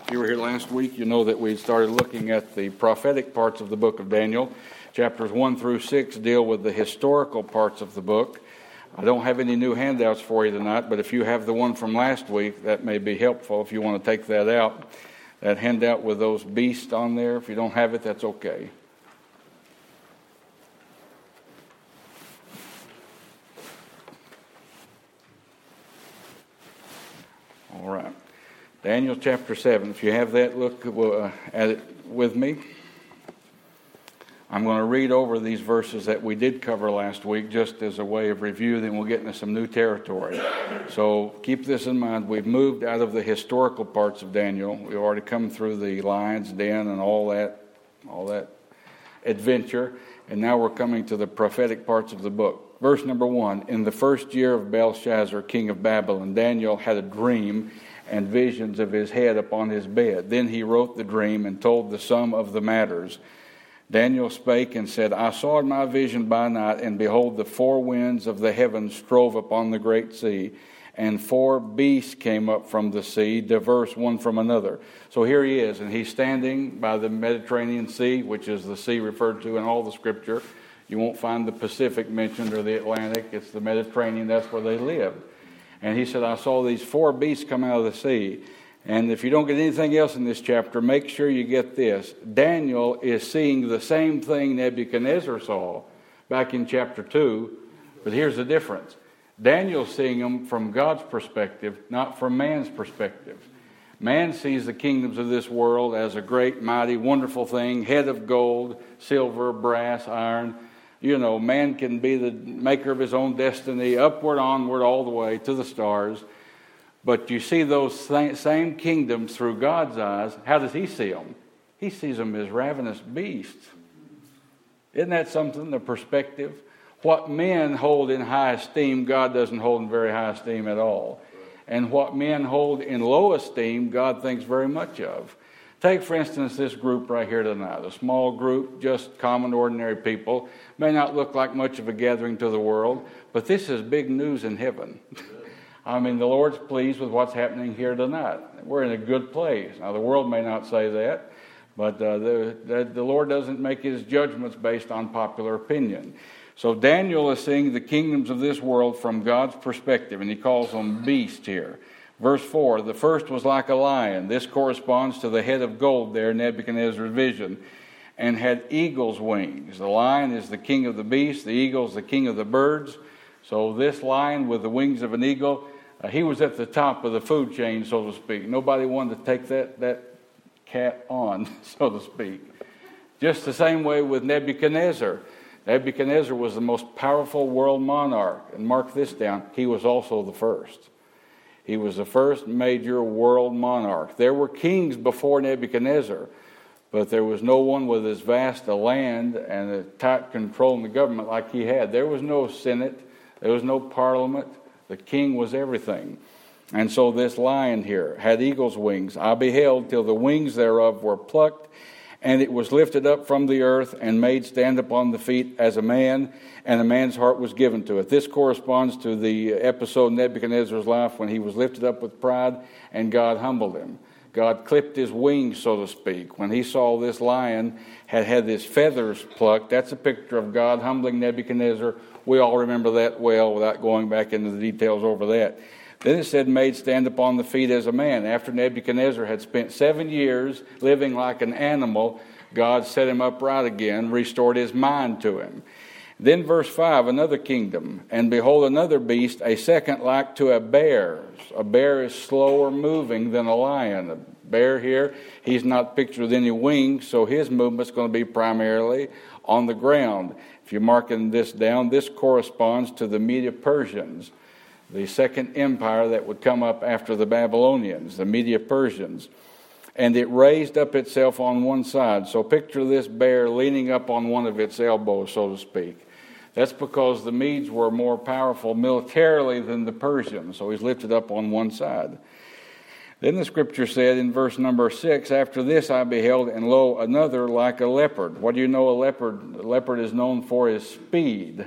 If you were here last week, you know that we started looking at the prophetic parts of the book of Daniel. Chapters 1 through 6 deal with the historical parts of the book. I don't have any new handouts for you tonight, but if you have the one from last week, that may be helpful if you want to take that out. That handout with those beasts on there, if you don't have it, that's okay. All right. Daniel chapter 7. If you have that, look at it with me. I'm going to read over these verses that we did cover last week just as a way of review, then we'll get into some new territory. So keep this in mind. We've moved out of the historical parts of Daniel. We've already come through the lion's den and all that adventure, and now we're coming to the prophetic parts of the book. Verse number 1, in the first year of Belshazzar, king of Babylon, Daniel had a dream and visions of his head upon his bed. Then he wrote the dream and told the sum of the matters. Daniel spake and said, I saw in my vision by night, and behold, the four winds of the heavens strove upon the great sea, and four beasts came up from the sea, diverse one from another. So here he is, and he's standing by the Mediterranean Sea, which is the sea referred to in all the Scripture. You won't find the Pacific mentioned or the Atlantic. It's the Mediterranean. That's where they lived. And he said, I saw these four beasts come out of the sea. And if you don't get anything else in this chapter, make sure you get this. Daniel is seeing the same thing Nebuchadnezzar saw back in chapter 2. But here's the difference. Daniel's seeing them from God's perspective, not from man's perspective. Man sees the kingdoms of this world as a great, mighty, wonderful thing, head of gold, silver, brass, iron. You know, man can be the maker of his own destiny, upward, onward, all the way to the stars. But you see those same kingdoms through God's eyes. How does he see them? He sees them as ravenous beasts. Isn't that something, the perspective? What men hold in high esteem, God doesn't hold in very high esteem at all. And what men hold in low esteem, God thinks very much of. Take, for instance, this group right here tonight, a small group, just common, ordinary people. May not look like much of a gathering to the world, but this is big news in heaven. I mean, the Lord's pleased with what's happening here tonight. We're in a good place. Now, the world may not say that, but the Lord doesn't make his judgments based on popular opinion. So Daniel is seeing the kingdoms of this world from God's perspective, and he calls them beasts here. Verse 4, the first was like a lion. This corresponds to the head of gold there, Nebuchadnezzar's vision, and had eagle's wings. The lion is the king of the beasts. The eagle is the king of the birds. So this lion with the wings of an eagle, he was at the top of the food chain, so to speak. Nobody wanted to take that cat on, so to speak. Just the same way with Nebuchadnezzar. Nebuchadnezzar was the most powerful world monarch. And mark this down, he was also the first. He was the first major world monarch. There were kings before Nebuchadnezzar, but there was no one with as vast a land and a tight control in the government like he had. There was no Senate. There was no parliament. The king was everything. And so this lion here had eagle's wings. I beheld till the wings thereof were plucked, and it was lifted up from the earth and made stand upon the feet as a man, and a man's heart was given to it. This corresponds to the episode in Nebuchadnezzar's life when he was lifted up with pride and God humbled him. God clipped his wings, so to speak. When he saw this lion had his feathers plucked, that's a picture of God humbling Nebuchadnezzar. We all remember that well without going back into the details over that. Then it said, made stand upon the feet as a man. After Nebuchadnezzar had spent 7 years living like an animal, God set him upright again, restored his mind to him. Then verse 5, another kingdom. And behold, another beast, a second like to a bear. A bear is slower moving than a lion. A bear here, he's not pictured with any wings, so his movement's going to be primarily on the ground. If you're marking this down, this corresponds to the Medo-Persians, the second empire that would come up after the Babylonians, the Medo-Persians. And it raised up itself on one side. So picture this bear leaning up on one of its elbows, so to speak. That's because the Medes were more powerful militarily than the Persians. So he's lifted up on one side. Then the scripture said in verse number 6, after this I beheld, and lo, another like a leopard. What do you know a leopard? A leopard is known for his speed.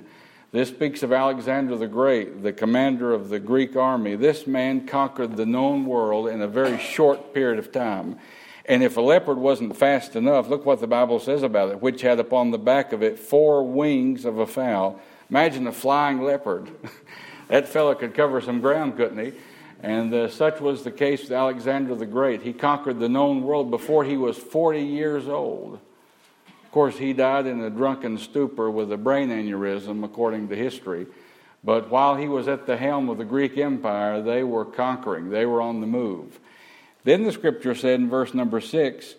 This speaks of Alexander the Great, the commander of the Greek army. This man conquered the known world in a very short period of time. And if a leopard wasn't fast enough, look what the Bible says about it, which had upon the back of it 4 wings of a fowl. Imagine a flying leopard. That fella could cover some ground, couldn't he? And such was the case with Alexander the Great. He conquered the known world before he was 40 years old. Of course, he died in a drunken stupor with a brain aneurysm, according to history. But while he was at the helm of the Greek Empire, they were conquering. They were on the move. Then the scripture said in verse number 6,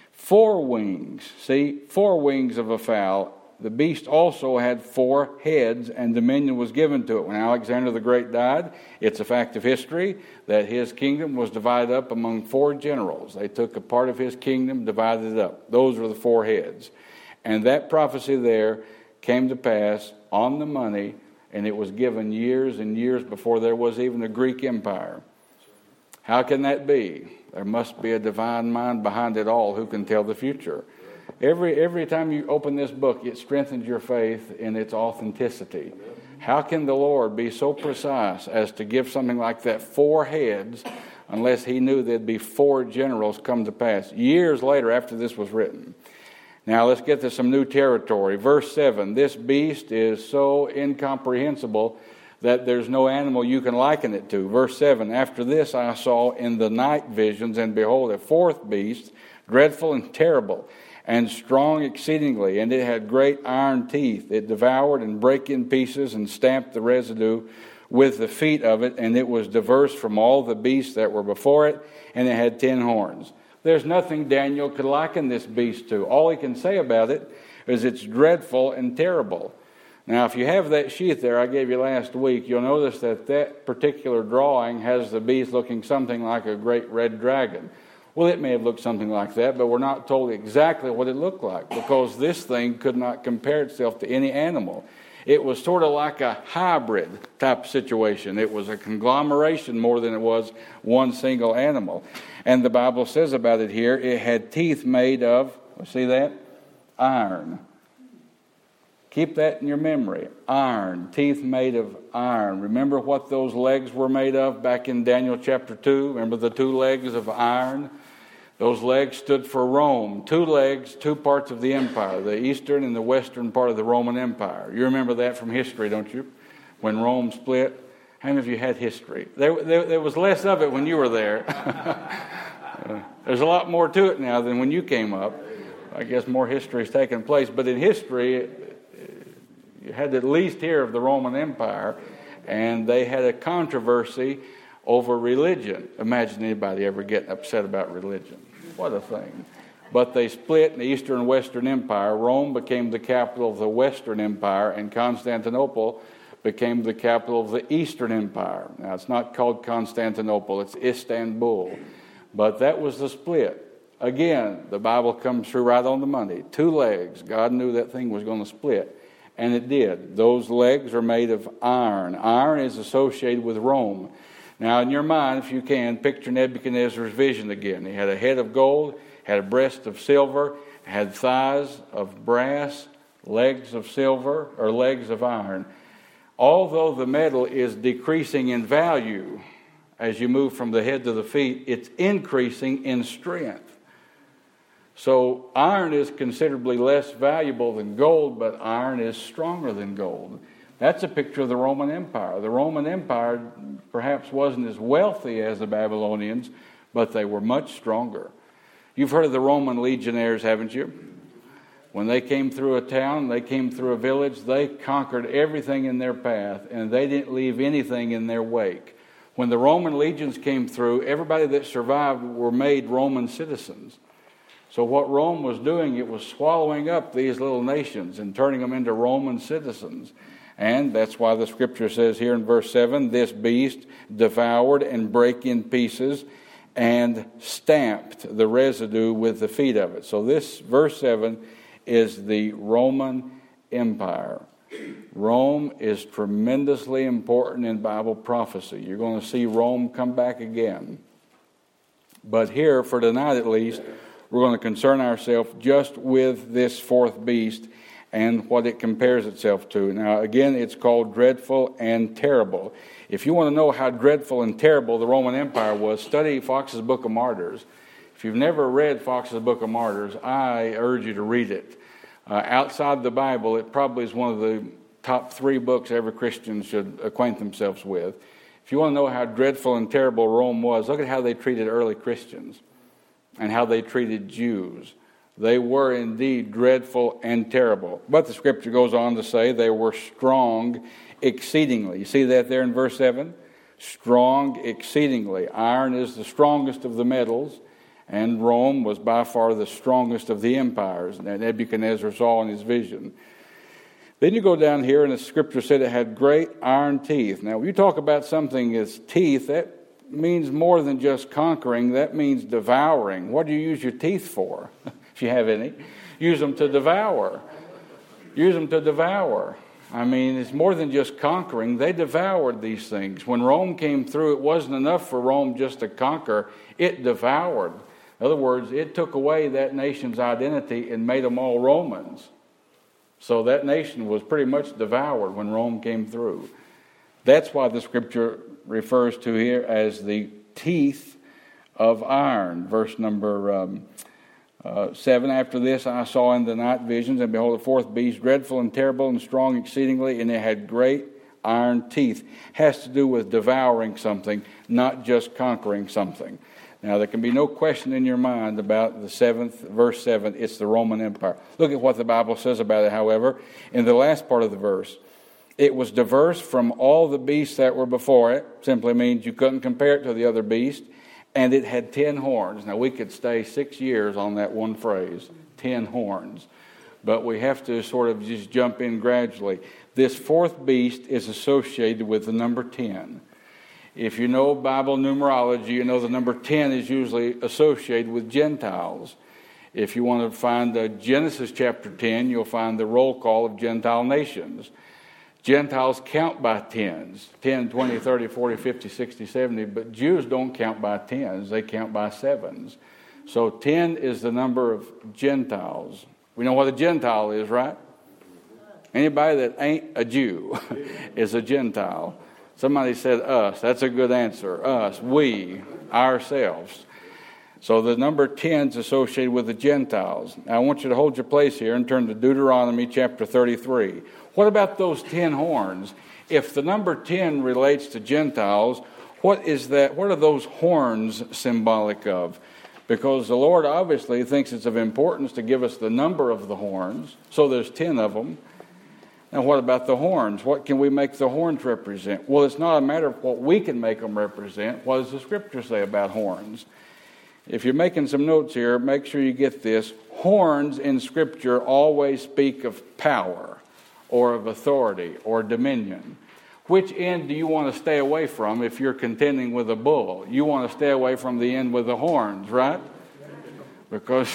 4 wings. See, 4 wings of a fowl. The beast also had 4 heads, and dominion was given to it. When Alexander the Great died, it's a fact of history that his kingdom was divided up among 4 generals. They took a part of his kingdom, divided it up. Those were the 4 heads. And that prophecy there came to pass on the money, and it was given years and years before there was even a Greek Empire. How can that be? There must be a divine mind behind it all who can tell the future. Every time you open this book, it strengthens your faith in its authenticity. How can the Lord be so precise as to give something like that 4 heads unless he knew there'd be 4 generals come to pass years later after this was written? Now let's get to some new territory. Verse 7, this beast is so incomprehensible that there's no animal you can liken it to. Verse 7, after this I saw in the night visions, and behold, a 4th beast, dreadful and terrible, and strong exceedingly, and it had great iron teeth. It devoured and brake in pieces and stamped the residue with the feet of it, and it was diverse from all the beasts that were before it, and it had 10 horns. There's nothing Daniel could liken this beast to. All he can say about it is it's dreadful and terrible. Now, if you have that sheet there I gave you last week, you'll notice that that particular drawing has the beast looking something like a great red dragon. Well, it may have looked something like that, but we're not told exactly what it looked like, because this thing could not compare itself to any animal. It was sort of like a hybrid type situation. It was a conglomeration more than it was one single animal. And the Bible says about it here, it had teeth made of, see that? Iron. Keep that in your memory. Iron. Teeth made of iron. Remember what those legs were made of back in Daniel chapter 2? Remember the 2 legs of iron? Those legs stood for Rome. 2 legs, 2 parts of the empire, the eastern and the western part of the Roman Empire. You remember that from history, don't you? When Rome split. How many of you had history? There was less of it when you were there. There's a lot more to it now than when you came up. I guess more history has taken place. But in history, you had to at least hear of the Roman Empire, and they had a controversy over religion. Imagine anybody ever getting upset about religion. What a thing. But they split in the Eastern and Western Empire. Rome became the capital of the Western Empire, and Constantinople became the capital of the Eastern Empire. Now, it's not called Constantinople, it's Istanbul. But that was the split. Again, the Bible comes through right on the money. 2 legs. God knew that thing was going to split. And it did. Those legs are made of iron. Iron is associated with Rome. Now, in your mind, if you can, picture Nebuchadnezzar's vision again. He had a head of gold, had a breast of silver, had thighs of brass, legs of silver, or legs of iron. Although the metal is decreasing in value as you move from the head to the feet, it's increasing in strength. So iron is considerably less valuable than gold, but iron is stronger than gold. That's a picture of the Roman Empire. The Roman Empire perhaps wasn't as wealthy as the Babylonians, but they were much stronger. You've heard of the Roman legionnaires, haven't you? When they came through a town, they came through a village, they conquered everything in their path, and they didn't leave anything in their wake. When the Roman legions came through, everybody that survived were made Roman citizens. So what Rome was doing, it was swallowing up these little nations and turning them into Roman citizens. And that's why the scripture says here in verse 7, this beast devoured and brake in pieces and stamped the residue with the feet of it. So this verse 7 is the Roman Empire. Rome is tremendously important in Bible prophecy. You're going to see Rome come back again. But here, for tonight at least, we're going to concern ourselves just with this 4th beast and what it compares itself to. Now, again, it's called dreadful and terrible. If you want to know how dreadful and terrible the Roman Empire was, study Fox's Book of Martyrs. If you've never read Fox's Book of Martyrs, I urge you to read it. Outside the Bible, it probably is one of the top 3 books every Christian should acquaint themselves with. If you want to know how dreadful and terrible Rome was, look at how they treated early Christians and how they treated Jews. They were indeed dreadful and terrible. But the scripture goes on to say they were strong exceedingly. You see that there in verse 7? Strong exceedingly. Iron is the strongest of the metals, and Rome was by far the strongest of the empires that Nebuchadnezzar saw in his vision. Then you go down here, and the scripture said it had great iron teeth. Now, when you talk about something as teeth, that means more than just conquering. That means devouring. What do you use your teeth for, if you have any? Use them to devour. Use them to devour. I mean, it's more than just conquering. They devoured these things. When Rome came through, it wasn't enough for Rome just to conquer. It devoured. In other words, it took away that nation's identity and made them all Romans. So that nation was pretty much devoured when Rome came through. That's why the scripture refers to here as the teeth of iron. Verse number 7, after this I saw in the night visions, and behold, the fourth beast, dreadful and terrible and strong exceedingly, and it had great iron teeth. Has to do with devouring something, not just conquering something. Now, there can be no question in your mind about the 7th, verse 7, it's the Roman Empire. Look at what the Bible says about it, however, in the last part of the verse. It was diverse from all the beasts that were before it, simply means you couldn't compare it to the other beast, and it had 10 horns. Now, we could stay 6 years on that one phrase, 10 horns, but we have to sort of just jump in gradually. This fourth beast is associated with the number 10. If you know Bible numerology, you know the number 10 is usually associated with Gentiles. If you want to find Genesis chapter 10, you'll find the roll call of Gentile nations. Gentiles count by tens, 10, 20, 30, 40, 50, 60, 70, but Jews don't count by tens, they count by sevens. So 10 is the number of Gentiles. We know what a Gentile is, right? Anybody that ain't a Jew is a Gentile. Somebody said us. That's a good answer. Us, we, ourselves. So the number 10 is associated with the Gentiles. Now I want you to hold your place here and turn to Deuteronomy chapter 33. What about those 10 horns? If the number 10 relates to Gentiles, what is that? What are those horns symbolic of? Because the Lord obviously thinks it's of importance to give us the number of the horns. So there's 10 of them. Now, what about the horns? What can we make the horns represent? Well, it's not a matter of what we can make them represent. What does the Scripture say about horns? If you're making some notes here, make sure you get this. Horns in Scripture always speak of power or of authority or dominion. Which end do you want to stay away from if you're contending with a bull? You want to stay away from the end with the horns, right? Because,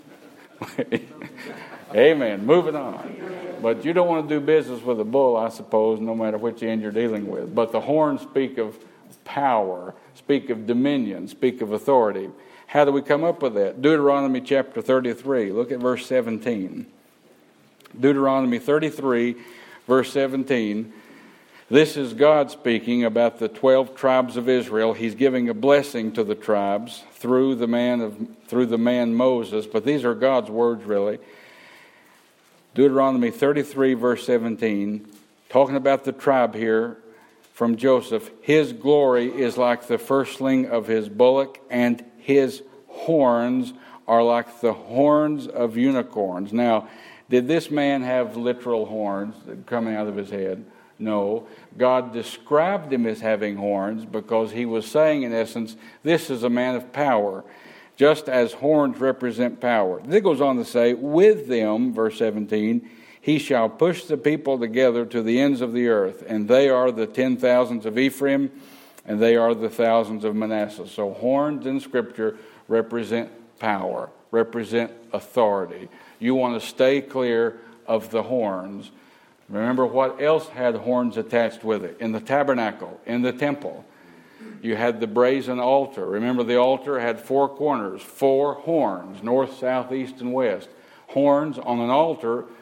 amen, moving on. But you don't want to do business with a bull, I suppose, no matter which end you're dealing with. But the horns speak of power, speak of dominion, speak of authority. How do we come up with that? Deuteronomy chapter 33. Look at verse 17. Deuteronomy 33, verse 17. This is God speaking about the 12 tribes of Israel. He's giving a blessing to the tribes through the man Moses. But these are God's words, really. Deuteronomy 33, verse 17, talking about the tribe here from Joseph. His glory is like the firstling of his bullock, and his horns are like the horns of unicorns. Now, did this man have literal horns coming out of his head? No. God described him as having horns because he was saying, in essence, this is a man of power. Just as horns represent power. Then it goes on to say, with them, verse 17, he shall push the people together to the ends of the earth, and they are the 10,000s of Ephraim, and they are the thousands of Manasseh. So horns in Scripture represent power, represent authority. You want to stay clear of the horns. Remember what else had horns attached with it? In the tabernacle, in the temple. You had the brazen altar. Remember, the altar had 4 corners, 4 horns, north, south, east, and west. Horns on an altar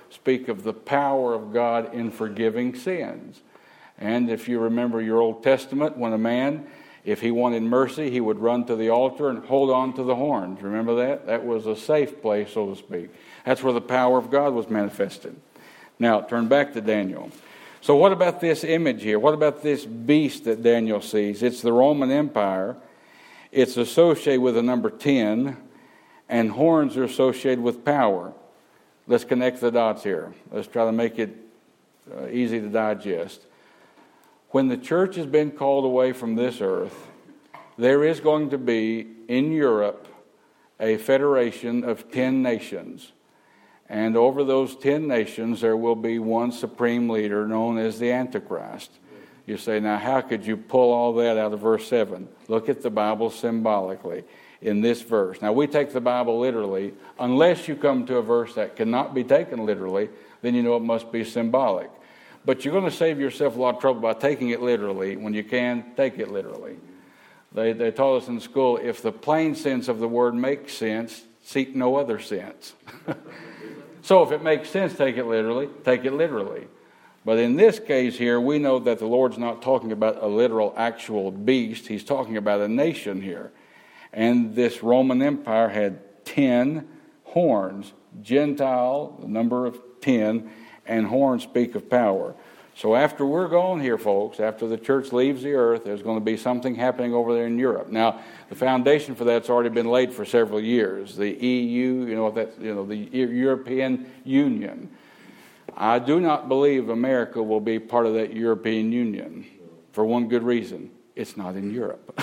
speak of the power of God in forgiving sins. And if you remember your Old Testament, when a man, if he wanted mercy, he would run to the altar and hold on to the horns. Remember that? That was a safe place, so to speak. That's where the power of God was manifested. Now, turn back to Daniel. So what about this image here? What about this beast that Daniel sees? It's the Roman Empire. It's associated with the number 10, and horns are associated with power. Let's connect the dots here. Let's try to make it easy to digest. When the church has been called away from this earth, there is going to be, in Europe, a federation of 10 nations. And over those 10 nations, there will be one supreme leader known as the Antichrist. You say, now how could you pull all that out of verse 7? Look at the Bible symbolically in this verse. Now we take the Bible literally. Unless you come to a verse that cannot be taken literally, then you know it must be symbolic. But you're going to save yourself a lot of trouble by taking it literally when you can take it literally. They taught us in school, if the plain sense of the word makes sense, seek no other sense. So if it makes sense, take it literally, take it literally. But in this case here, we know that the Lord's not talking about a literal actual beast. He's talking about a nation here. And this Roman Empire had 10 horns. Gentile, the number of 10, and horns speak of power. So after we're gone here, folks, after the church leaves the earth, there's going to be something happening over there in Europe. Now, the foundation for that's already been laid for several years. The EU, the European Union. I do not believe America will be part of that European Union for one good reason. It's not in Europe.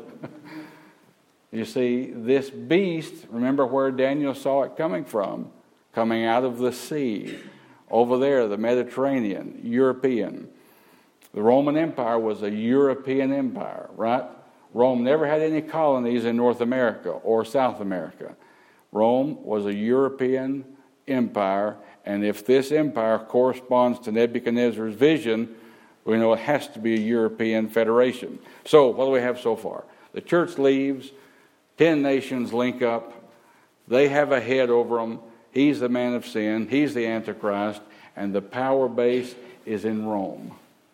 You see, this beast, remember where Daniel saw it coming from? Coming out of the sea. Over there, the Mediterranean, European. The Roman Empire was a European empire, right? Rome never had any colonies in North America or South America. Rome was a European empire, and if this empire corresponds to Nebuchadnezzar's vision, we know it has to be a European federation. So, what do we have so far? The church leaves, 10 nations link up, they have a head over them. He's the man of sin. He's the Antichrist. And the power base is in Rome.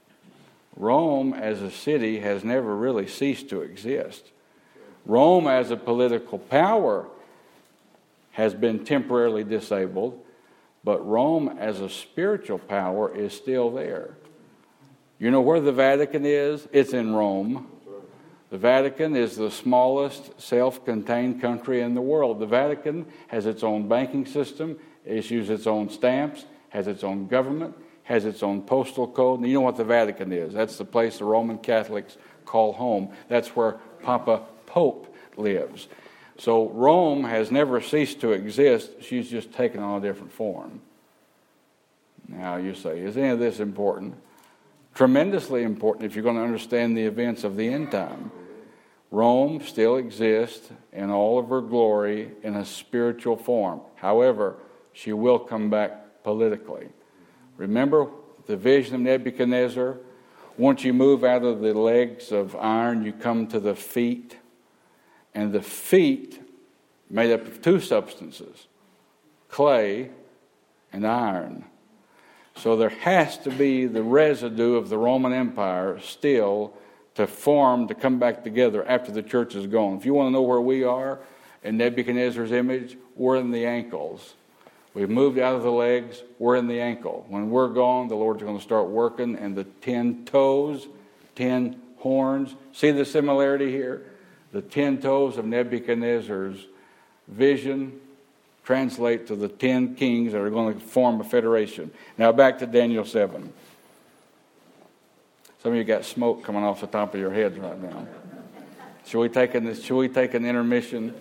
Rome as a city has never really ceased to exist. Rome as a political power has been temporarily disabled. But Rome as a spiritual power is still there. You know where the Vatican is? It's in Rome. The Vatican is the smallest self-contained country in the world. The Vatican has its own banking system, issues its own stamps, has its own government, has its own postal code. And you know what the Vatican is? That's the place the Roman Catholics call home. That's where Papa Pope lives. So Rome has never ceased to exist. She's just taken on a different form. Now you say, is any of this important? Tremendously important if you're going to understand the events of the end time. Rome still exists in all of her glory in a spiritual form. However, she will come back politically. Remember the vision of Nebuchadnezzar? Once you move out of the legs of iron, you come to the feet. And the feet made up of two substances, clay and iron. So there has to be the residue of the Roman Empire still to form, to come back together after the church is gone. If you want to know where we are in Nebuchadnezzar's image, we're in the ankles. We've moved out of the legs, we're in the ankle. When we're gone, the Lord's going to start working, and the 10 toes, 10 horns. See the similarity here? The 10 toes of Nebuchadnezzar's vision translate to the 10 kings that are going to form a federation. Now back to Daniel 7. Some of you got smoke coming off the top of your heads right now. Should we take an intermission?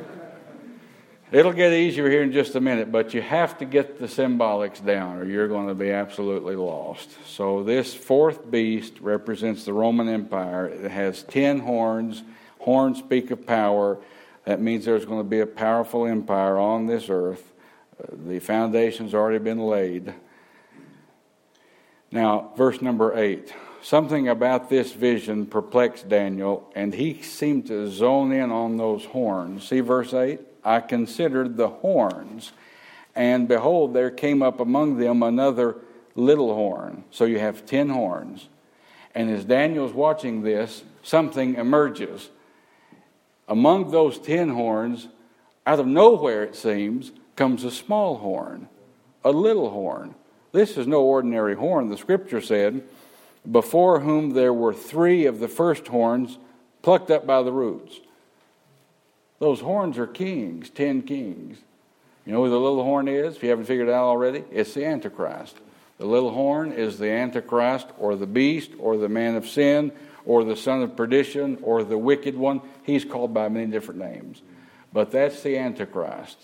It'll get easier here in just a minute, but you have to get the symbolics down or you're going to be absolutely lost. So this fourth beast represents the Roman Empire. It has 10 horns. Horns speak of power. That means there's going to be a powerful empire on this earth. The foundation's already been laid. Now, verse number 8. Something about this vision perplexed Daniel, and he seemed to zone in on those horns. See verse 8? I considered the horns, And behold, there came up among them another little horn. So you have 10 horns. And as Daniel's watching this, something emerges. Among those 10 horns, out of nowhere it seems, comes a small horn, a little horn. This is no ordinary horn. The scripture said, before whom there were 3 of the first horns plucked up by the roots. Those horns are kings, 10 kings. You know who the little horn is? If you haven't figured it out already, it's the Antichrist. The little horn is the Antichrist, or the beast, or the man of sin, or the son of perdition, or the wicked one. He's called by many different names. But that's the Antichrist.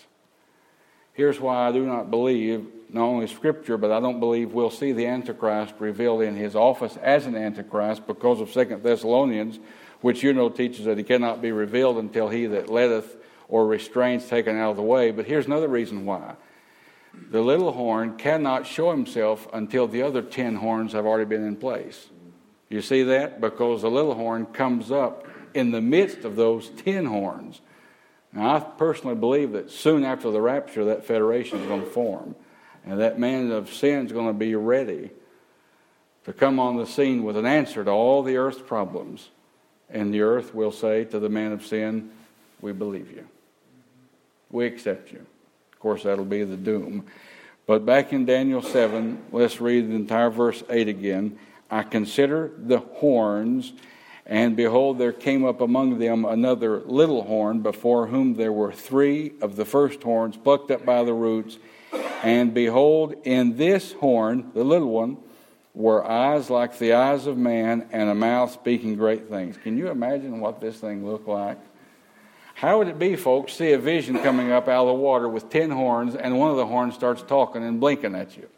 Here's why I do not believe, not only Scripture, but I don't believe we'll see the Antichrist revealed in his office as an Antichrist because of 2 Thessalonians, which you know teaches that he cannot be revealed until he that letteth or restrains taken out of the way. But here's another reason why. The little horn cannot show himself until the other 10 horns have already been in place. You see that? Because the little horn comes up in the midst of those 10 horns. Now, I personally believe that soon after the rapture, that federation is going to form. And that man of sin is going to be ready to come on the scene with an answer to all the earth's problems. And the earth will say to the man of sin, we believe you. We accept you. Of course, that'll be the doom. But back in Daniel 7, let's read the entire verse 8 again. I consider the horns, and behold, there came up among them another little horn, before whom there were 3 of the first horns plucked up by the roots. And behold, in this horn, the little one, were eyes like the eyes of man, and a mouth speaking great things. Can you imagine what this thing looked like? How would it be, folks, see a vision coming up out of the water with 10 horns, and one of the horns starts talking and blinking at you?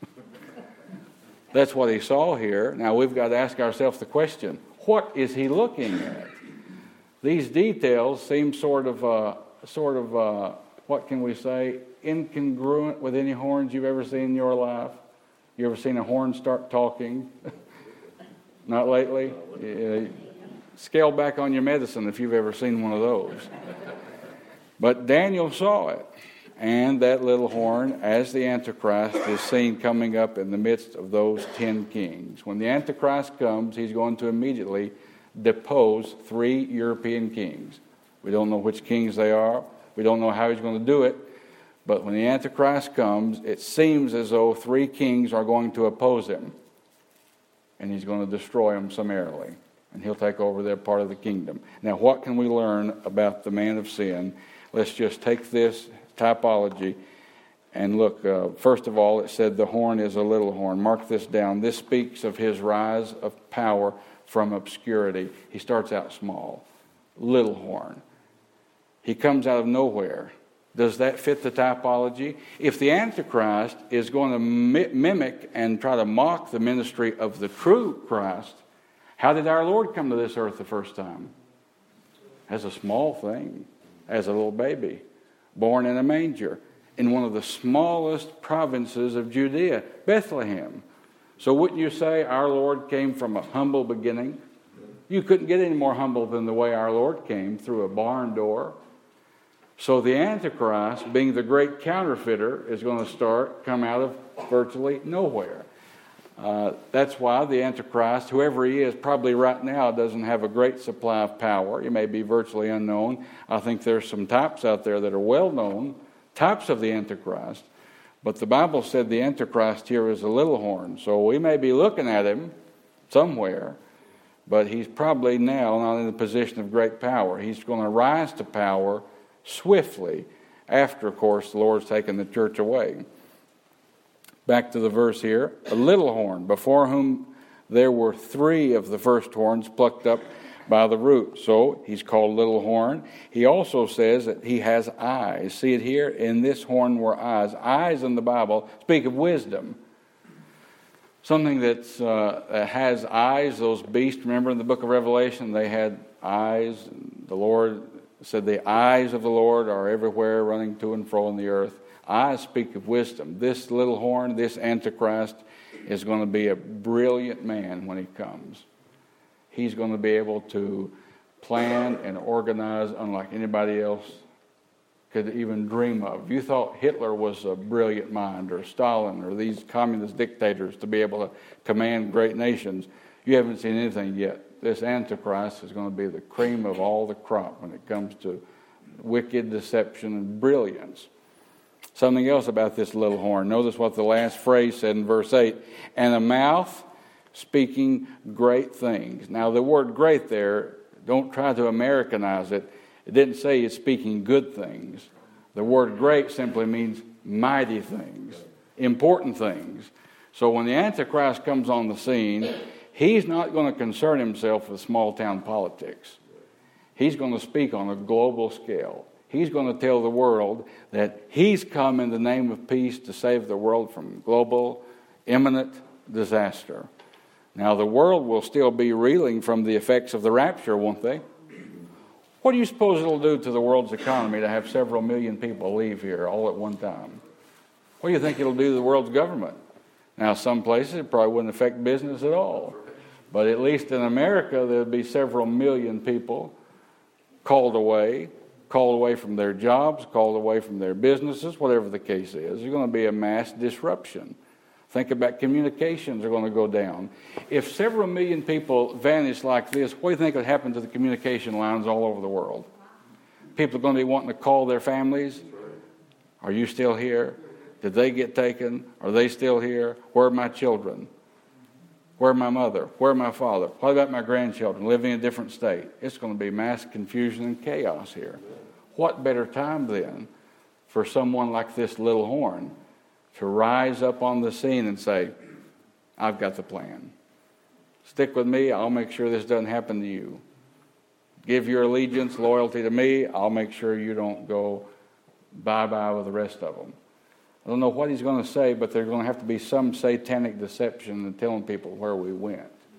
That's what he saw here. Now we've got to ask ourselves the question, what is he looking at? These details seem sort of, what can we say, incongruent with any horns you've ever seen in your life. You ever seen a horn start talking? Not lately? Scale back on your medicine if you've ever seen one of those. But Daniel saw it. And that little horn, as the Antichrist, is seen coming up in the midst of those 10 kings. When the Antichrist comes, he's going to immediately depose 3 European kings. We don't know which kings they are. We don't know how he's going to do it. But when the Antichrist comes, it seems as though 3 kings are going to oppose him. And he's going to destroy them summarily. And he'll take over their part of the kingdom. Now, what can we learn about the man of sin? Let's just take this typology and look. First of all, it said the horn is a little horn. Mark this down. This speaks of his rise of power from obscurity. He starts out small. Little horn. He comes out of nowhere. Does that fit the typology? If the Antichrist is going to mimic and try to mock the ministry of the true Christ, how did our Lord come to this earth the first time? As a small thing, as a little baby, born in a manger, in one of the smallest provinces of Judea, Bethlehem. So wouldn't you say our Lord came from a humble beginning? You couldn't get any more humble than the way our Lord came, through a barn door. So the Antichrist, being the great counterfeiter, is going to come out of virtually nowhere. That's why the Antichrist, whoever he is, probably right now doesn't have a great supply of power. He may be virtually unknown. I think there's some types out there that are well known, types of the Antichrist. But the Bible said the Antichrist here is a little horn. So we may be looking at him somewhere, but he's probably now not in a position of great power. He's going to rise to power swiftly after, of course, the Lord's taken the church away. Back to the verse here. A little horn, before whom there were 3 of the first horns plucked up by the root. So he's called little horn. He also says that he has eyes. See it here? In this horn were eyes. Eyes in the Bible speak of wisdom. Something that has eyes, those beasts, remember in the book of Revelation, they had eyes. The Lord said the eyes of the Lord are everywhere, running to and fro in the earth. Eyes speak of wisdom. This little horn, this Antichrist, is going to be a brilliant man when he comes. He's going to be able to plan and organize unlike anybody else could even dream of. You thought Hitler was a brilliant mind, or Stalin, or these communist dictators to be able to command great nations. You haven't seen anything yet. This Antichrist is going to be the cream of all the crop when it comes to wicked deception and brilliance. Something else about this little horn. Notice what the last phrase said in verse 8. And a mouth speaking great things. Now the word great there, don't try to Americanize it. It didn't say it's speaking good things. The word great simply means mighty things, important things. So when the Antichrist comes on the scene, he's not going to concern himself with small town politics. He's going to speak on a global scale. He's going to tell the world that he's come in the name of peace to save the world from global, imminent disaster. Now the world will still be reeling from the effects of the rapture, won't they? What do you suppose it'll do to the world's economy to have several million people leave here all at one time? What do you think it'll do to the world's government? Now, some places it probably wouldn't affect business at all. But at least in America, there'll be several million people called away from their jobs, called away from their businesses, whatever the case is. There's going to be a mass disruption. Think about communications are going to go down. If several million people vanish like this, what do you think would happen to the communication lines all over the world? People are going to be wanting to call their families. Are you still here? Did they get taken? Are they still here? Where are my children? Where my mother? Where my father? What about my grandchildren living in a different state? It's going to be mass confusion and chaos here. What better time then for someone like this little horn to rise up on the scene and say, I've got the plan. Stick with me, I'll make sure this doesn't happen to you. Give your allegiance, loyalty to me, I'll make sure you don't go bye-bye with the rest of them. I don't know what he's going to say, but there's going to have to be some satanic deception in telling people where we went.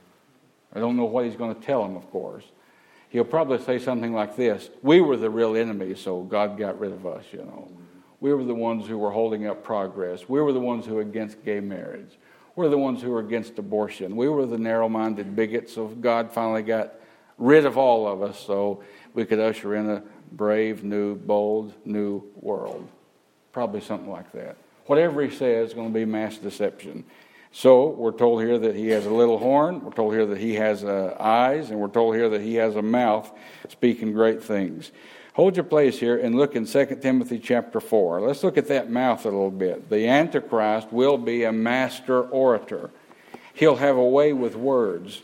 I don't know what he's going to tell them, of course. He'll probably say something like this: we were the real enemy, so God got rid of us, We were the ones who were holding up progress. We were the ones who were against gay marriage. We were the ones who were against abortion. We were the narrow-minded bigots, so God finally got rid of all of us so we could usher in a brave, new, bold, new world. Probably something like that. Whatever he says is going to be mass deception. So we're told here that he has a little horn. We're told here that he has eyes. And we're told here that he has a mouth speaking great things. Hold your place here and look in 2 Timothy chapter 4. Let's look at that mouth a little bit. The Antichrist will be a master orator. He'll have a way with words.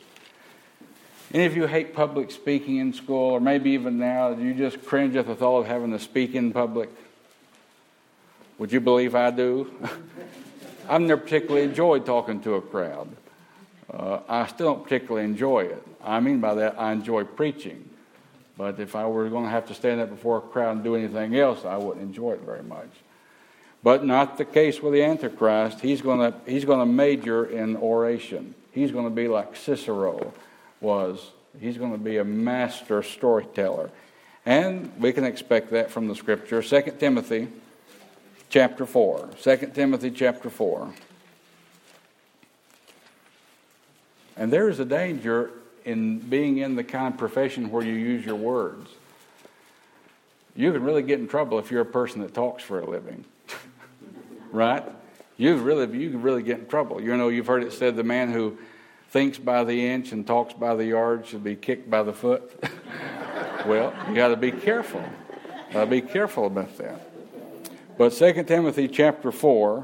Any of you hate public speaking in school, or maybe even now, you just cringe at the thought of having to speak in public? Would you believe I do? I've never particularly enjoyed talking to a crowd. I still don't particularly enjoy it. I mean by that, I enjoy preaching. But if I were going to have to stand up before a crowd and do anything else, I wouldn't enjoy it very much. But not the case with the Antichrist. He's going to major in oration. He's going to be like Cicero was. He's going to be a master storyteller. And we can expect that from the Scripture. 2 Timothy chapter 4. 2 Timothy chapter 4. And there is a danger in being in the kind of profession where you use your words. You can really get in trouble if you're a person that talks for a living. Right? You can really get in trouble. You've heard it said the man who thinks by the inch and talks by the yard should be kicked by the foot. Well, you got to be careful. Be careful about that. But 2 Timothy chapter 4,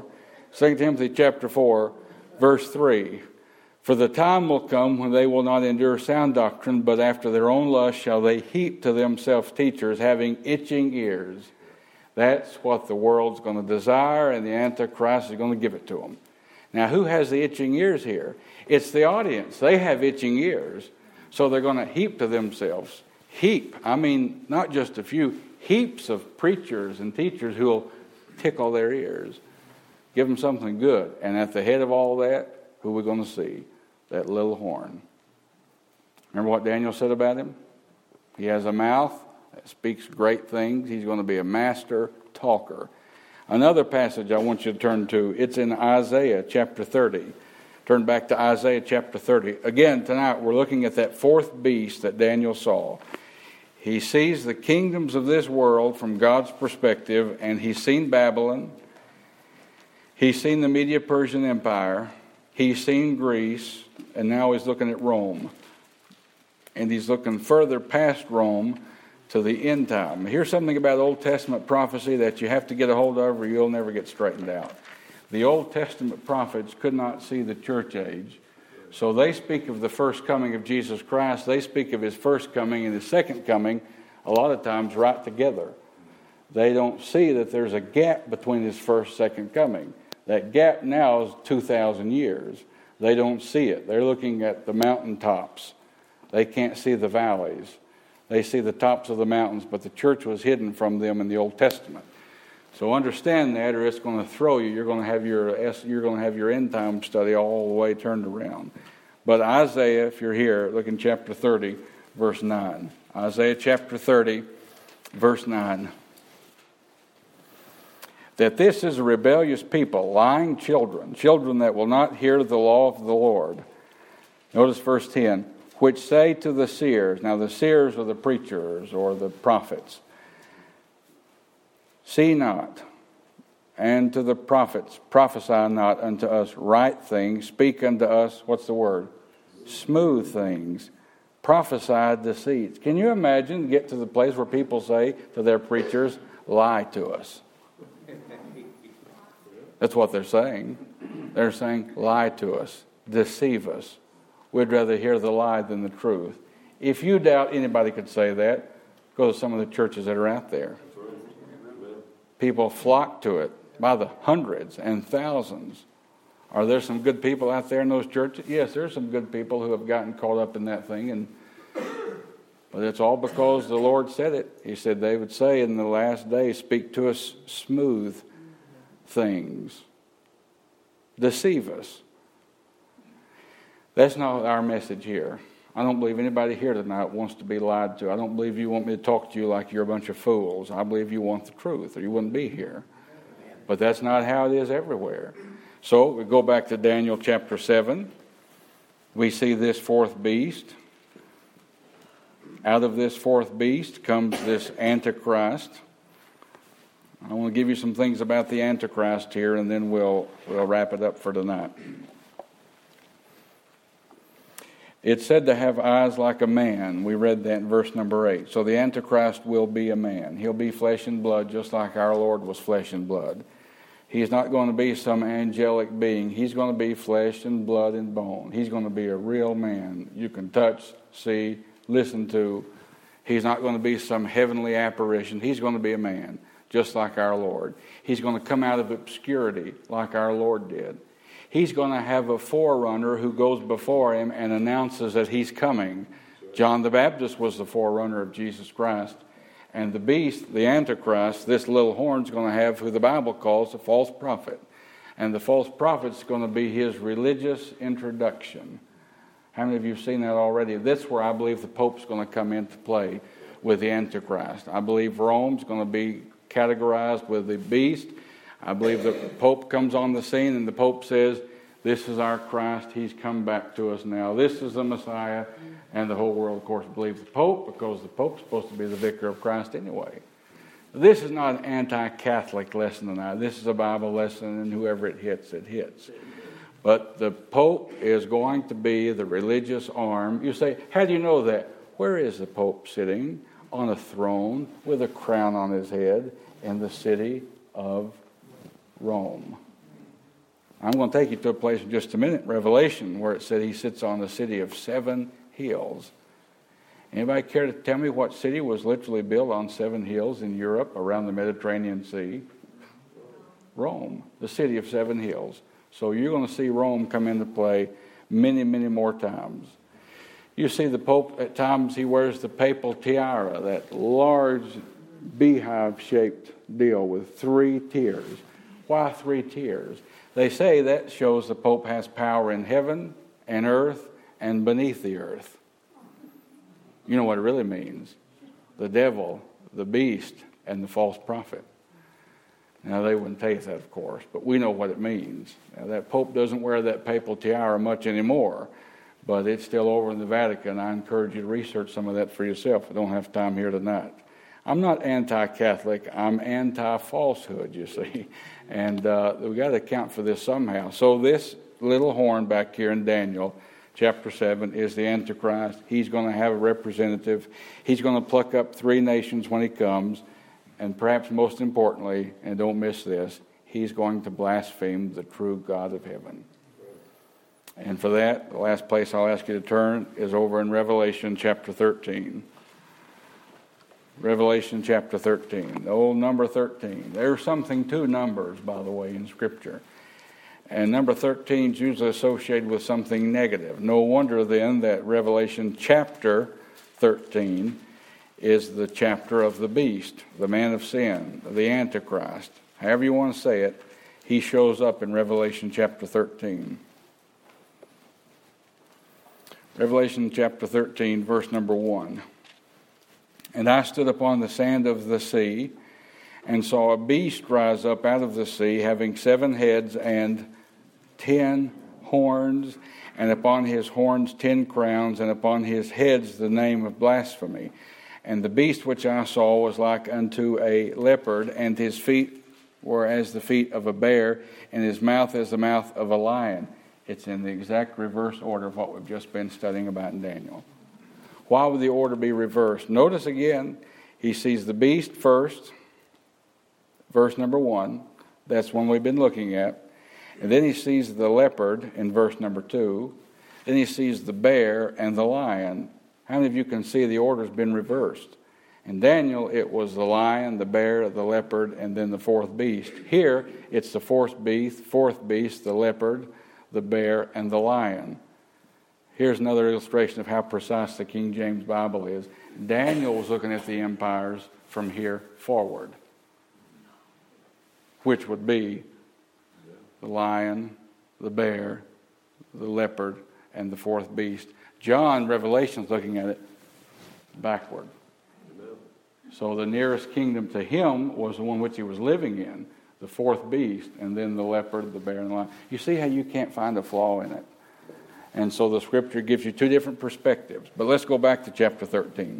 verse 3, for the time will come when they will not endure sound doctrine, but after their own lust shall they heap to themselves teachers having itching ears. That's what the world's going to desire, and the Antichrist is going to give it to them. Now, who has the itching ears here? It's the audience. They have itching ears, so they're going to heap to themselves. Heap, I mean, not just a few, heaps of preachers and teachers who will tickle their ears. Give them something good. And at the head of all that, who are we going to see? That little horn. Remember what Daniel said about him? He has a mouth that speaks great things. He's going to be a master talker. Another passage I want you to turn to, it's in Isaiah chapter 30. Turn back to Isaiah chapter 30. Again, tonight we're looking at that fourth beast that Daniel saw. He sees the kingdoms of this world from God's perspective, and he's seen Babylon. He's seen the Medo-Persian Empire. He's seen Greece, and now he's looking at Rome. And he's looking further past Rome to the end time. Here's something about Old Testament prophecy that you have to get a hold of or you'll never get straightened out. The Old Testament prophets could not see the church age. So they speak of the first coming of Jesus Christ. They speak of his first coming and his second coming a lot of times right together. They don't see that there's a gap between his first, second coming. That gap now is 2,000 years. They don't see it. They're looking at the mountaintops. They can't see the valleys. They see the tops of the mountains, but the church was hidden from them in the Old Testament. So understand that, or it's going to throw you. You're going to have your end time study all the way turned around. But Isaiah, if you're here, look in chapter 30, verse 9. Isaiah chapter 30, verse 9. That this is a rebellious people, lying children that will not hear the law of the Lord. Notice verse 10. Which say to the seers, now the seers are the preachers or the prophets, see not, and to the prophets, prophesy not unto us right things, speak unto us, what's the word? Smooth things, prophesy deceits. Can you imagine get to the place where people say to their preachers, lie to us? That's what they're saying. They're saying, lie to us, deceive us. We'd rather hear the lie than the truth. If you doubt anybody could say that, go to some of the churches that are out there. People flock to it by the hundreds and thousands. Are there some good people out there in those churches? Yes, there's some good people who have gotten caught up in that thing. But it's all because the Lord said it. He said they would say in the last days, speak to us smooth things. Deceive us. That's not our message here. I don't believe anybody here tonight wants to be lied to. I don't believe you want me to talk to you like you're a bunch of fools. I believe you want the truth or you wouldn't be here. But that's not how it is everywhere. So we go back to Daniel chapter 7. We see this fourth beast. Out of this fourth beast comes this Antichrist. I want to give you some things about the Antichrist here, and then we'll wrap it up for tonight. It's said to have eyes like a man. We read that in verse number 8. So the Antichrist will be a man. He'll be flesh and blood, just like our Lord was flesh and blood. He's not going to be some angelic being. He's going to be flesh and blood and bone. He's going to be a real man you can touch, see, listen to. He's not going to be some heavenly apparition. He's going to be a man, just like our Lord. He's going to come out of obscurity like our Lord did. He's going to have a forerunner who goes before him and announces that he's coming. John the Baptist was the forerunner of Jesus Christ. And the beast, the Antichrist, this little horn's going to have who the Bible calls a false prophet. And the false prophet's going to be his religious introduction. How many of you have seen that already? That's where I believe the Pope's going to come into play with the Antichrist. I believe Rome's going to be categorized with the beast. I believe the Pope comes on the scene and the Pope says, this is our Christ, he's come back to us now. This is the Messiah. And the whole world, of course, believes the Pope because the Pope's supposed to be the vicar of Christ anyway. This is not an anti-Catholic lesson tonight. This is a Bible lesson, and whoever it hits, it hits. But the Pope is going to be the religious arm. You say, how do you know that? Where is the Pope sitting? On a throne with a crown on his head in the city of Rome. I'm going to take you to a place in just a minute, Revelation, where it said he sits on the city of 7 hills. Anybody care to tell me what city was literally built on 7 hills in Europe around the Mediterranean Sea? Rome, the city of 7 hills. So you're going to see Rome come into play many, many more times. You see the Pope, at times he wears the papal tiara, that large beehive-shaped deal with 3 tiers. Why 3 tiers? They say that shows the Pope has power in heaven and earth and beneath the earth. You know what it really means. The devil, the beast, and the false prophet. Now, they wouldn't tell you that, of course, but we know what it means. Now, that Pope doesn't wear that papal tiara much anymore, but it's still over in the Vatican. I encourage you to research some of that for yourself. I don't have time here tonight. I'm not anti-Catholic. I'm anti-falsehood, you see. And we got to account for this somehow. So this little horn back here in Daniel chapter 7 is the Antichrist. He's going to have a representative. He's going to pluck up 3 nations when he comes. And perhaps most importantly, and don't miss this, he's going to blaspheme the true God of heaven. And for that, the last place I'll ask you to turn is over in Revelation chapter 13. Revelation chapter 13, the old number 13. There's something to numbers, by the way, in Scripture. And number 13 is usually associated with something negative. No wonder then that Revelation chapter 13 is the chapter of the beast, the man of sin, the Antichrist. However you want to say it, he shows up in Revelation chapter 13. Revelation chapter 13, verse number 1. And I stood upon the sand of the sea, and saw a beast rise up out of the sea, having 7 heads and 10 horns, and upon his horns 10 crowns, and upon his heads the name of blasphemy. And the beast which I saw was like unto a leopard, and his feet were as the feet of a bear, and his mouth as the mouth of a lion. It's in the exact reverse order of what we've just been studying about in Daniel. Why would the order be reversed? Notice again, he sees the beast first, verse number 1. That's one we've been looking at. And then he sees the leopard in verse number 2. Then he sees the bear and the lion. How many of you can see the order's been reversed? In Daniel, it was the lion, the bear, the leopard, and then the 4th beast. Here, it's the 4th beast, the leopard, the bear, and the lion. Here's another illustration of how precise the King James Bible is. Daniel was looking at the empires from here forward, which would be the lion, the bear, the leopard, and the 4th beast. John, Revelation's looking at it backward. So the nearest kingdom to him was the one which he was living in, the 4th beast, and then the leopard, the bear, and the lion. You see how you can't find a flaw in it? And so the Scripture gives you 2 different perspectives. But let's go back to chapter 13.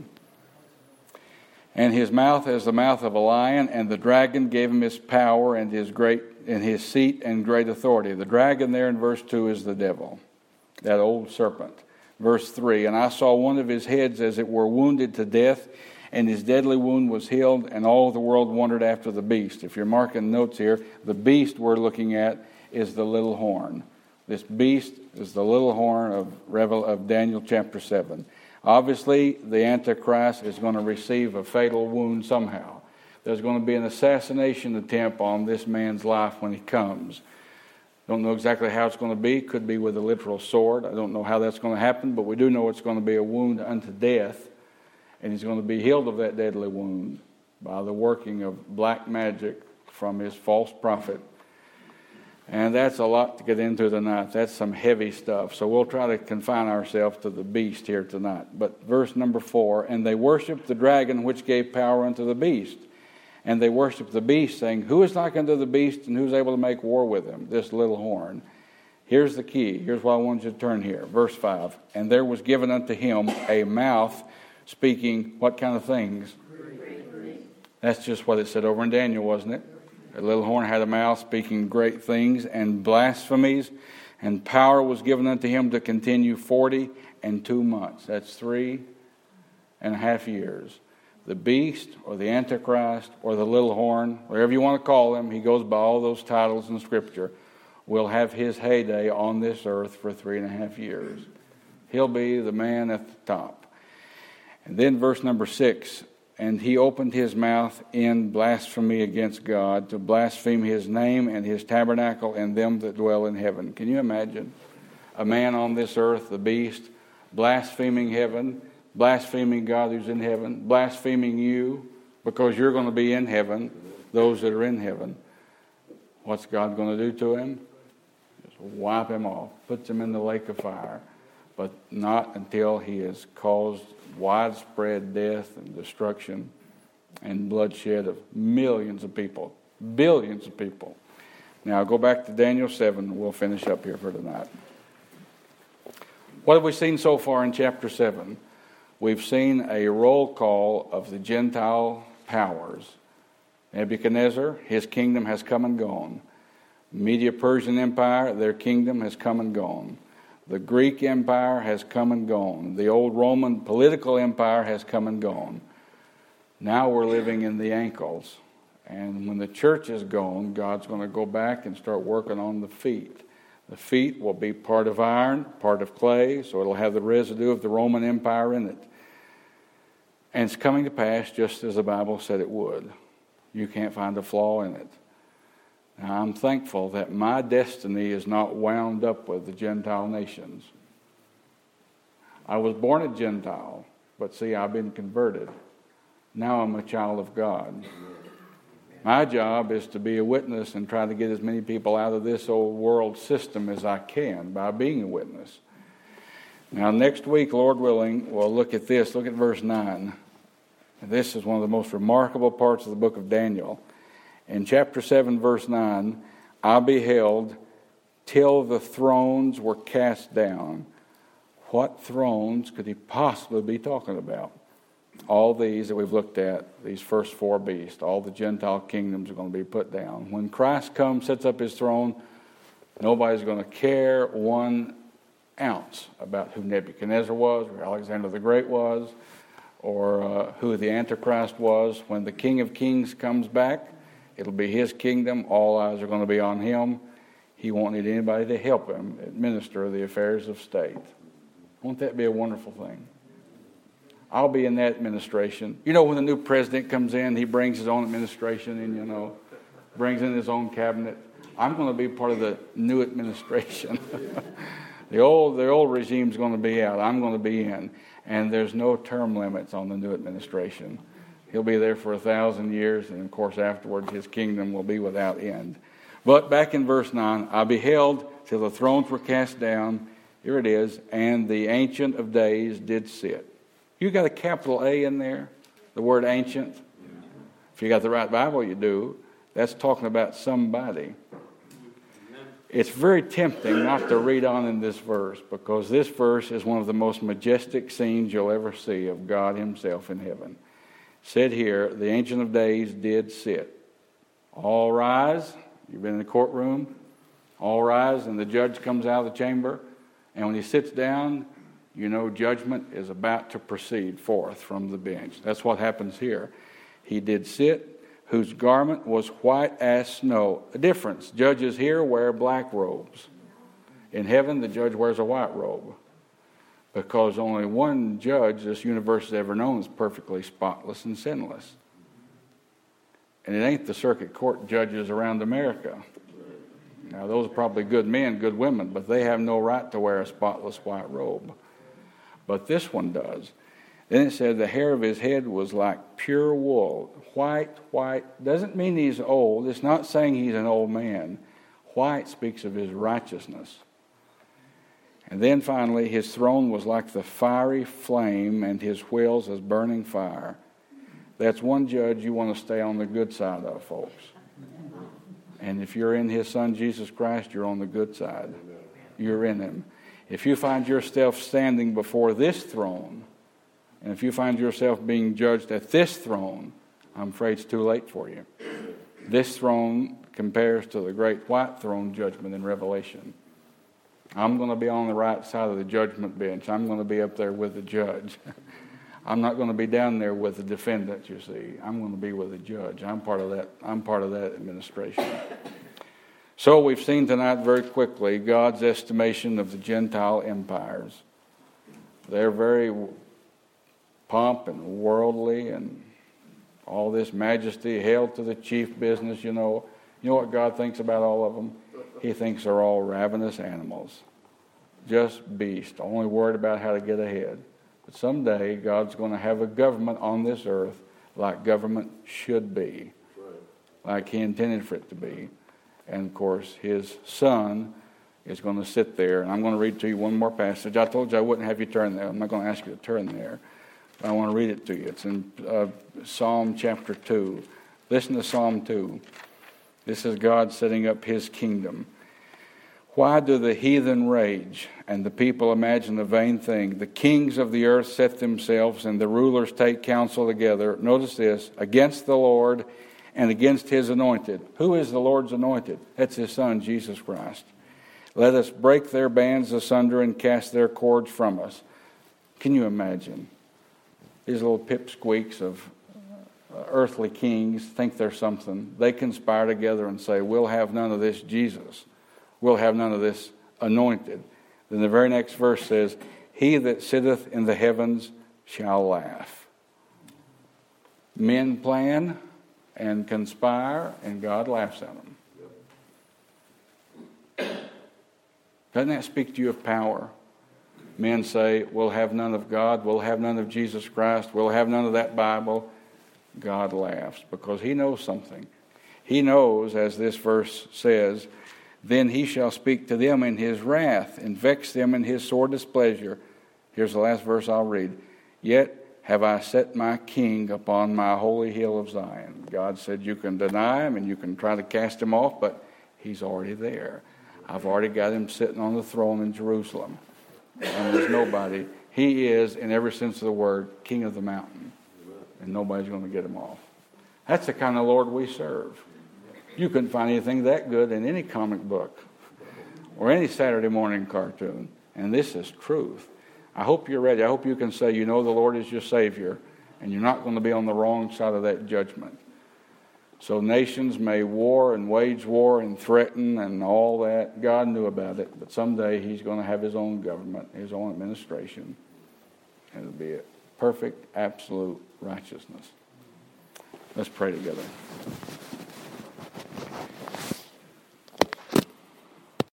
And his mouth as the mouth of a lion, and the dragon gave him his power and his seat and great authority. The dragon there in verse 2 is the devil, that old serpent. Verse 3, and I saw one of his heads as it were wounded to death, and his deadly wound was healed, and all the world wondered after the beast. If you're marking notes here, the beast we're looking at is the little horn. This beast is the little horn of Daniel chapter 7. Obviously, the Antichrist is going to receive a fatal wound somehow. There's going to be an assassination attempt on this man's life when he comes. Don't know exactly how it's going to be. Could be with a literal sword. I don't know how that's going to happen, but we do know it's going to be a wound unto death, and he's going to be healed of that deadly wound by the working of black magic from his false prophet. And that's a lot to get into tonight. That's some heavy stuff. So we'll try to confine ourselves to the beast here tonight. But verse number 4, and they worshiped the dragon which gave power unto the beast. And they worshiped the beast, saying, who is like unto the beast, and who is able to make war with him? This little horn. Here's the key. Here's why I want you to turn here. Verse 5, and there was given unto him a mouth speaking what kind of things? That's just what it said over in Daniel, wasn't it? The little horn had a mouth speaking great things and blasphemies, and power was given unto him to continue 42 months. That's 3.5 years. The beast or the Antichrist or the little horn, whatever you want to call him, he goes by all those titles in Scripture, will have his heyday on this earth for 3.5 years. He'll be the man at the top. And then verse number 6, and he opened his mouth in blasphemy against God, to blaspheme his name and his tabernacle and them that dwell in heaven. Can you imagine a man on this earth, the beast, blaspheming heaven, blaspheming God who's in heaven, blaspheming you because you're going to be in heaven, those that are in heaven? What's God going to do to him? Just wipe him off, puts him in the lake of fire, but not until he has caused widespread death and destruction and bloodshed of millions of people, billions of people. Now go back to Daniel 7, and we'll finish up here for tonight. What have we seen so far in chapter 7? We've seen a roll call of the Gentile powers. Nebuchadnezzar, his kingdom has come and gone. Medo-Persian Empire, their kingdom has come and gone. The Greek Empire has come and gone. The old Roman political empire has come and gone. Now we're living in the ankles. And when the church is gone, God's going to go back and start working on the feet. The feet will be part of iron, part of clay, so it'll have the residue of the Roman Empire in it. And it's coming to pass just as the Bible said it would. You can't find a flaw in it. Now, I'm thankful that my destiny is not wound up with the Gentile nations. I was born a Gentile, but see, I've been converted. Now I'm a child of God. My job is to be a witness and try to get as many people out of this old world system as I can by being a witness. Now, next week, Lord willing, we'll look at this. Look at verse 9. And this is one of the most remarkable parts of the book of Daniel. In chapter 7, verse 9, I beheld till the thrones were cast down. What thrones could he possibly be talking about? All these that we've looked at, these first four beasts, all the Gentile kingdoms are going to be put down. When Christ comes, sets up his throne, nobody's going to care 1 ounce about who Nebuchadnezzar was, or Alexander the Great was, or who the Antichrist was. When the King of Kings comes back, it'll be his kingdom. All eyes are going to be on him. He won't need anybody to help him administer the affairs of state. Won't that be a wonderful thing? I'll be in that administration. You know, when the new president comes in, he brings his own administration in, brings in his own cabinet. I'm going to be part of the new administration. The old regime's going to be out. I'm going to be in. And there's no term limits on the new administration. He'll be there for 1,000 years, and of course afterwards his kingdom will be without end. But back in verse 9, I beheld till the thrones were cast down. Here it is. And the Ancient of Days did sit. You got a capital A in there, the word ancient. If you got the right Bible, you do. That's talking about somebody. It's very tempting not to read on in this verse, because this verse is one of the most majestic scenes you'll ever see of God himself in heaven. Said here, the Ancient of Days did sit. All rise. You've been in the courtroom. All rise, and the judge comes out of the chamber. And when he sits down, you know judgment is about to proceed forth from the bench. That's what happens here. He did sit, whose garment was white as snow. A difference. Judges here wear black robes. In heaven, the judge wears a white robe. Because only one judge this universe has ever known is perfectly spotless and sinless. And it ain't the circuit court judges around America. Now, those are probably good men, good women, but they have no right to wear a spotless white robe. But this one does. Then it said the hair of his head was like pure wool. White. Doesn't mean he's old. It's not saying he's an old man. White speaks of his righteousness. And then finally, his throne was like the fiery flame, and his wheels as burning fire. That's one judge you want to stay on the good side of, folks. And if you're in his Son, Jesus Christ, you're on the good side. You're in him. If you find yourself standing before this throne, and if you find yourself being judged at this throne, I'm afraid it's too late for you. This throne compares to the great white throne judgment in Revelation. I'm going to be on the right side of the judgment bench. I'm going to be up there with the judge. I'm not going to be down there with the defendant, you see. I'm going to be with the judge. I'm part of that administration. So we've seen tonight very quickly God's estimation of the Gentile empires. They're very pomp and worldly and all this majesty, hail to the chief business, You know what God thinks about all of them? He thinks they're all ravenous animals. Just beasts, only worried about how to get ahead. But someday God's going to have a government on this earth like government should be, like he intended for it to be. And, of course, his Son is going to sit there. And I'm going to read to you one more passage. I told you I wouldn't have you turn there. I'm not going to ask you to turn there. But I want to read it to you. It's in Psalm chapter 2. Listen to Psalm 2. This is God setting up his kingdom. Why do the heathen rage, and the people imagine a vain thing? The kings of the earth set themselves, and the rulers take counsel together. Notice this, against the Lord and against his anointed. Who is the Lord's anointed? That's his Son, Jesus Christ. Let us break their bands asunder and cast their cords from us. Can you imagine? These little pipsqueaks of earthly kings think they're something. They conspire together and say, we'll have none of this Jesus. We'll have none of this anointed. Then the very next verse says, he that sitteth in the heavens shall laugh. Men plan and conspire, and God laughs at them. Doesn't that speak to you of power? Men say, we'll have none of God, we'll have none of Jesus Christ, we'll have none of that Bible. God laughs because he knows something. He knows, as this verse says, then he shall speak to them in his wrath and vex them in his sore displeasure. Here's the last verse I'll read. Yet have I set my king upon my holy hill of Zion. God said you can deny him and you can try to cast him off, but he's already there. I've already got him sitting on the throne in Jerusalem. And there's nobody. He is, in every sense of the word, king of the mountain. And nobody's going to get him off. That's the kind of Lord we serve. You couldn't find anything that good in any comic book or any Saturday morning cartoon. And this is truth. I hope you're ready. I hope you can say you know the Lord is your Savior and you're not going to be on the wrong side of that judgment. So nations may war and wage war and threaten and all that. God knew about it. But someday he's going to have his own government, his own administration. And it'll be a perfect, absolute righteousness. Let's pray together.